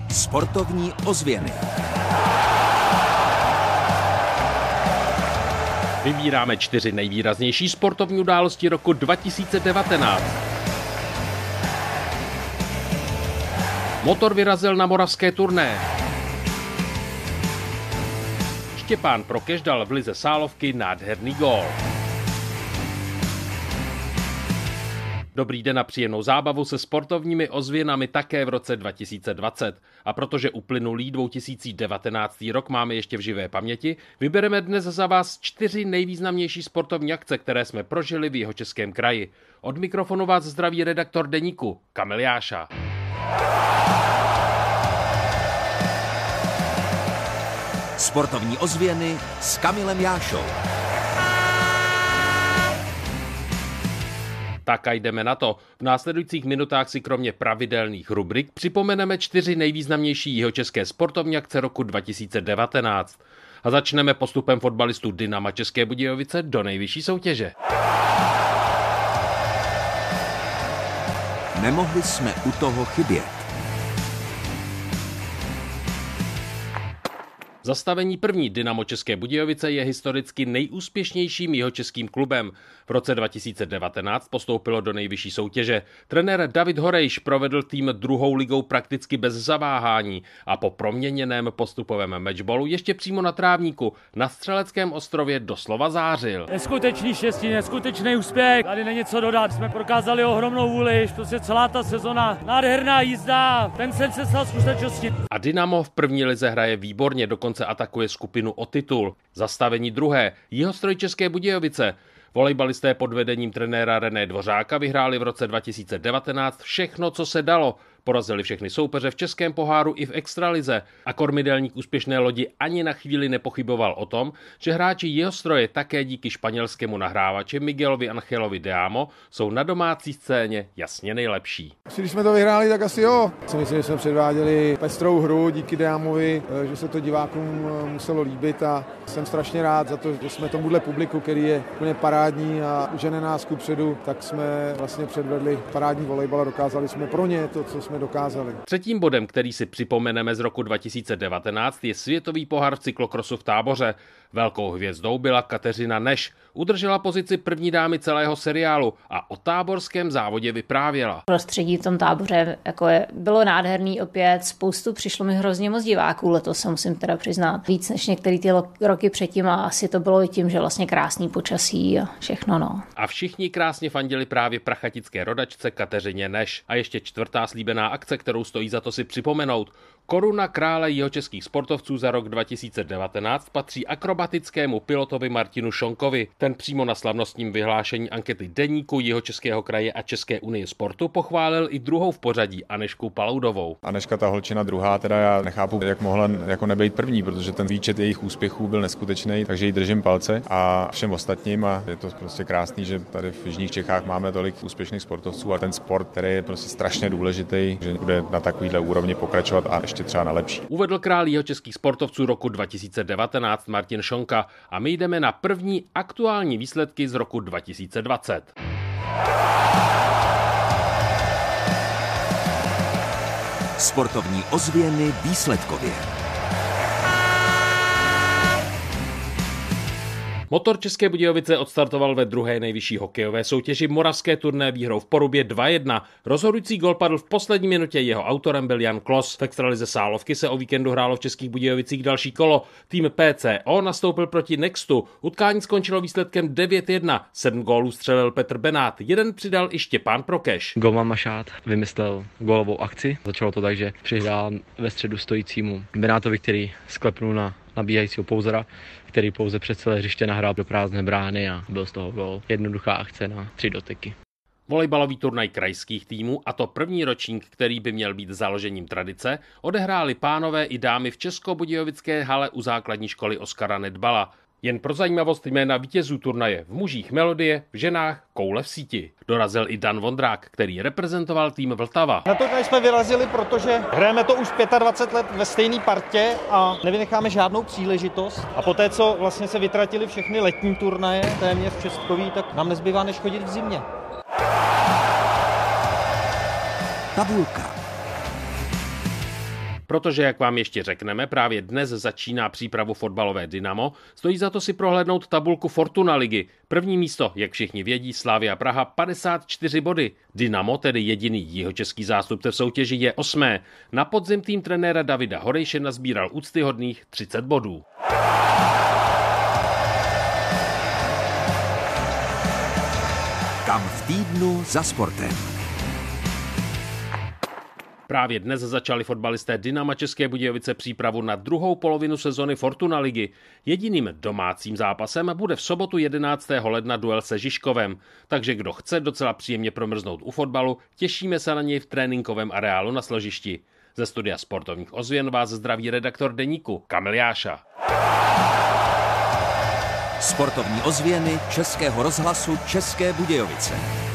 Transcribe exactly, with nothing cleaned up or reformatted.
Sportovní ozvěny. Vybíráme čtyři nejvýraznější sportovní události roku dva tisíce devatenáct. Motor vyrazil na moravské turné. Štěpán Prokeš dal v lize Sálovky nádherný gól. Dobrý den a příjemnou zábavu se sportovními ozvěnami také v roce dva tisíce dvacet. A protože uplynulý dva tisíce devatenáctý rok máme ještě v živé paměti, vybereme dnes za vás čtyři nejvýznamnější sportovní akce, které jsme prožili v Jihočeském kraji. Od mikrofonu vás zdraví redaktor Deníku Kamil Jáša. Sportovní ozvěny s Kamilem Jášou. Tak a jdeme na to. V následujících minutách si kromě pravidelných rubrik připomeneme čtyři nejvýznamnější jihočeské sportovní akce roku dva tisíce devatenáct. A začneme postupem fotbalistů Dynama České Budějovice do nejvyšší soutěže. Nemohli jsme u toho chybět. Zastavení první Dynamo České Budějovice je historicky nejúspěšnějším jihočeským klubem. V roce dva tisíce devatenáct postoupilo do nejvyšší soutěže. Trenér David Horejš provedl tým druhou ligou prakticky bez zaváhání a po proměněném postupovém matchballu ještě přímo na trávníku na Střeleckém ostrově doslova zářil. Neskutečný štěstí, neskutečný úspěch. Tady není co dodat. Jsme prokázali ohromnou vůli, prostě celá ta sezona, nádherná jízda, ten sen se stal skutečnosti. A Dynamo v první lize hraje výborně, dokonce atakuje skupinu o titul. Zastavení druhé, Jihostroj České Budějovice. Volejbalisté pod vedením trenéra René Dvořáka vyhráli v roce dva tisíce devatenáct všechno, co se dalo. Porazili všechny soupeře v českém poháru i v extralize a kormidelník úspěšné lodi ani na chvíli nepochyboval o tom, že hráči Jihostroje také díky španělskému nahrávači Miguelovi Angelovi de Amo jsou na domácí scéně jasně nejlepší. Když jsme to vyhráli, tak asi jo. Myslím, že jsme předváděli pestrou hru díky de Amovi, že se to divákům muselo líbit a jsem strašně rád za to, že jsme tomuhle publiku, který je úplně parádní a žene nás kupředu, tak jsme vlastně předvedli parádní volejbal a dokázali jsme pro ně to, co jsme dokázali. Třetím bodem, který si připomeneme z roku dva tisíce devatenáct, je světový pohár v cyklokrosu v Táboře. Velkou hvězdou byla Kateřina Neš. Udržela pozici první dámy celého seriálu a o táborském závodě vyprávěla. Prostředí v tom Táboře jako je, bylo nádherný opět, spoustu přišlo mi hrozně moc diváků, letos se musím teda přiznat. Víc než některé ty roky předtím a asi to bylo i tím, že vlastně krásný počasí a všechno no. A všichni krásně fandili právě prachatické rodačce Kateřině Neš. A ještě čtvrtá slíbená akce, kterou stojí za to si připomenout. Koruna krále jihočeských sportovců za rok dva tisíce devatenáct patří akrobatickému pilotovi Martinu Šonkovi. Ten přímo na slavnostním vyhlášení ankety Deníku Jihočeského kraje a České unie sportu pochválil i druhou v pořadí Anežku Paloudovou. Aneška, ta holčina druhá, teda já nechápu, jak mohla jako nebejt první, protože ten výčet jejich úspěchů byl neskutečný, takže jí držím palce a všem ostatním a je to prostě krásný, že tady v jižních Čechách máme tolik úspěšných sportovců a ten sport, který je prostě strašně důležitý, že bude na takovýhle úrovni pokračovat a ještě třeba na lepší. Uvedl král jihočeských sportovců roku dva tisíce devatenáct Martin Šonka a my jdeme na první aktuální výsledky z roku dva tisíce dvacet. Sportovní ozvěny výsledkově. Motor České Budějovice odstartoval ve druhé nejvyšší hokejové soutěži moravské turné výhrou v Porubě dva jedna. Rozhodující gol padl v poslední minutě, jeho autorem byl Jan Klos. V extralize Sálovky se o víkendu hrálo v Českých Budějovicích další kolo. Tým P C O nastoupil proti Nextu. Utkání skončilo výsledkem devět jedna. Sedm gólů střelil Petr Benát, jeden přidal i Štěpán Prokeš. Golman Mašát vymyslel gólovou akci. Začalo to tak, že přihrál ve středu stojícímu Benátovi, který sklepnul na nabíhajícího Pouzera, který pouze přes celé hřiště nahrál do prázdné brány a byl z toho gól. Jednoduchá akce na tři doteky. Volejbalový turnaj krajských týmů, a to první ročník, který by měl být založením tradice, odehráli pánové i dámy v Českobudějovické hale u základní školy Oskara Nedbala. Jen pro zajímavost jména vítězů turnaje: v mužích Melodie, v ženách Koule v síti. Dorazil i Dan Vondrák, který reprezentoval tým Vltava. Na turnaj jsme vyrazili, protože hrajeme to už dvacet pět let ve stejné partě a nevynecháme žádnou příležitost. A poté, co vlastně se vytratili všechny letní turnaje téměř Českový, tak nám nezbývá než chodit v zimě. Tabulka. Protože, jak vám ještě řekneme, právě dnes začíná přípravu fotbalové Dynamo, stojí za to si prohlédnout tabulku Fortuna ligy. První místo, jak všichni vědí, Slavia Praha padesát čtyři body. Dynamo, tedy jediný jihočeský zástupce v soutěži, je osmé. Na podzim tým trenéra Davida Horejše nazbíral úctyhodných třicet bodů. Kam v týdnu za sportem. Právě dnes začali fotbalisté Dynama České Budějovice přípravu na druhou polovinu sezony Fortuna ligy. Jediným domácím zápasem bude v sobotu jedenáctého ledna duel se Žižkovem. Takže kdo chce docela příjemně promrznout u fotbalu, těšíme se na něj v tréninkovém areálu na Složišti. Ze studia Sportovních ozvěn vás zdraví redaktor Deníku Kamil Jáša. Sportovní ozvěny Českého rozhlasu České Budějovice.